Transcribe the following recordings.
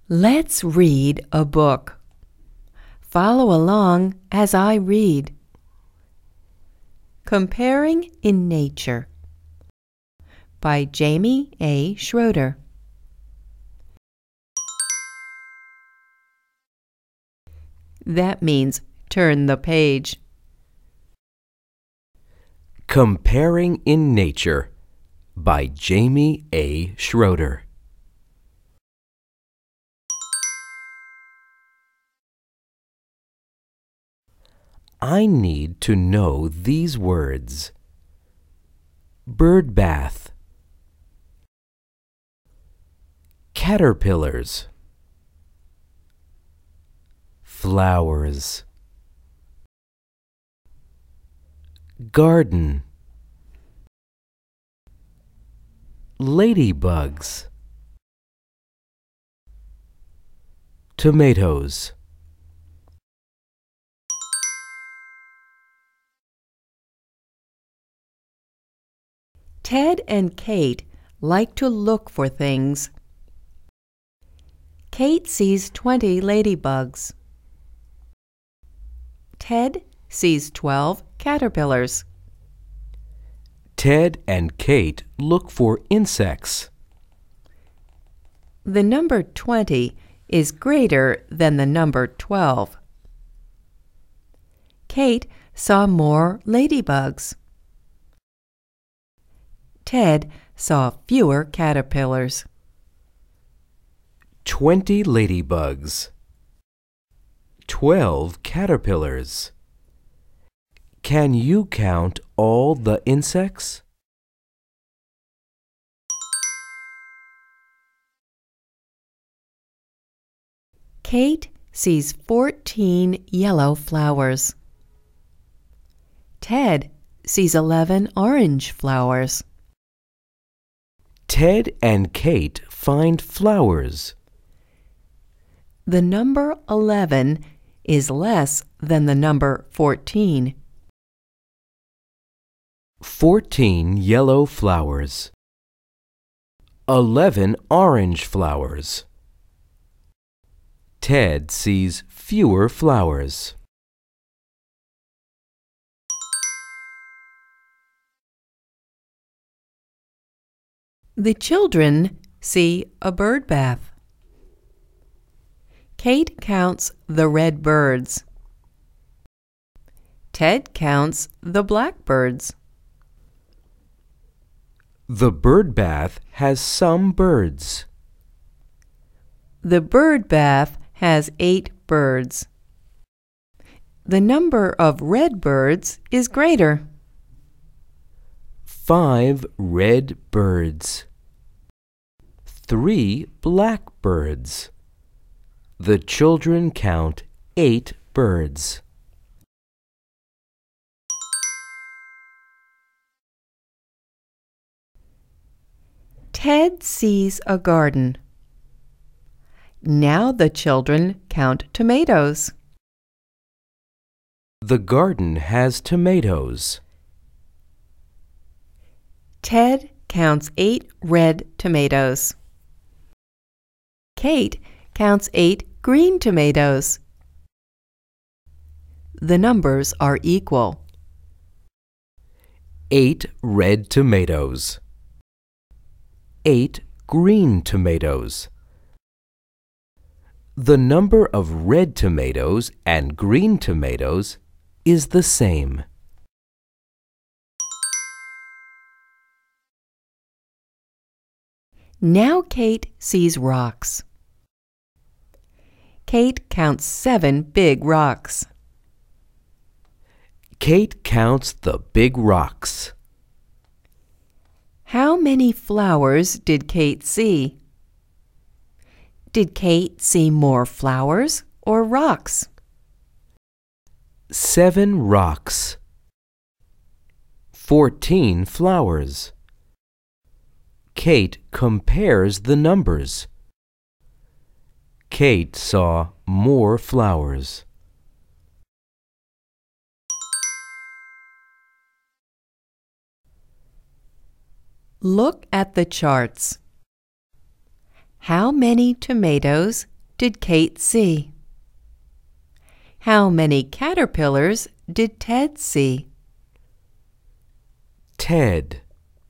Let's read a book. Follow along as I read. Comparing in Nature by Jamie A. Schroeder. That means turn the page. Comparing in Nature by Jamie A. Schroeder. I need to know these words. Bird bath, caterpillars, flowers, garden, ladybugs, tomatoes. Ted and Kate like to look for things. Kate sees 20 ladybugs. Ted sees 12 caterpillars. Ted and Kate look for insects. The number 20 is greater than the number 12. Kate saw more ladybugs. Ted saw fewer caterpillars. 20 ladybugs, 12 caterpillars. Can you count all the insects? Kate sees 14 yellow flowers. Ted sees 11 orange flowers. Ted and Kate find flowers. The number 11 is less than the number 14. 14 yellow flowers, 11 orange flowers. Ted sees fewer flowers. The children see a bird bath. Kate counts the red birds. Ted counts the blackbirds. The bird bath has some birds. The bird bath has 8 birds. The number of red birds is greater. 5 red birds, 3 blackbirds. The children count 8 birds. Ted sees a garden. Now the children count tomatoes. The garden has tomatoes. Ted counts 8 red tomatoes. Kate counts 8 green tomatoes. The numbers are equal. 8 red tomatoes, 8 green tomatoes. The number of red tomatoes and green tomatoes is the same. Now Kate sees rocks. Kate counts 7 big rocks. Kate counts the big rocks. How many flowers did Kate see? Did Kate see more flowers or rocks? 7 rocks, 14 flowers. Kate compares the numbers. Kate saw more flowers. Look at the charts. How many tomatoes did Kate see? How many caterpillars did Ted see? Ted.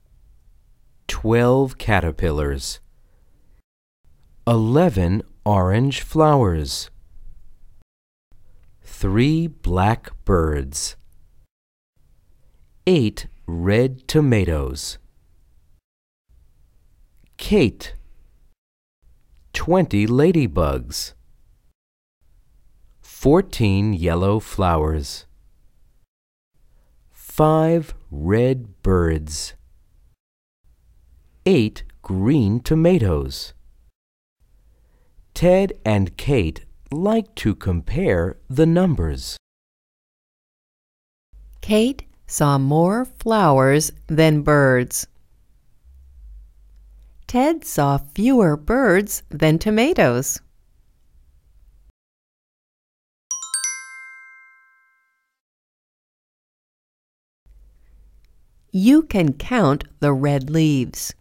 12 caterpillars. 11 orange flowers. 3 black birds. 8 red tomatoes. Kate. 20 ladybugs. 14 yellow flowers. 5 red birds. 8 green tomatoes. Ted and Kate like to compare the numbers. Kate saw more flowers than birds. Ted saw fewer birds than tomatoes. You can count the red leaves.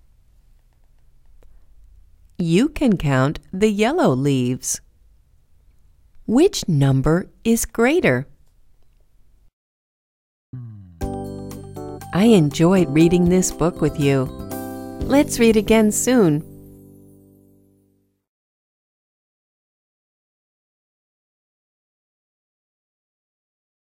You can count the yellow leaves. Which number is greater? I enjoyed reading this book with you. Let's read again soon.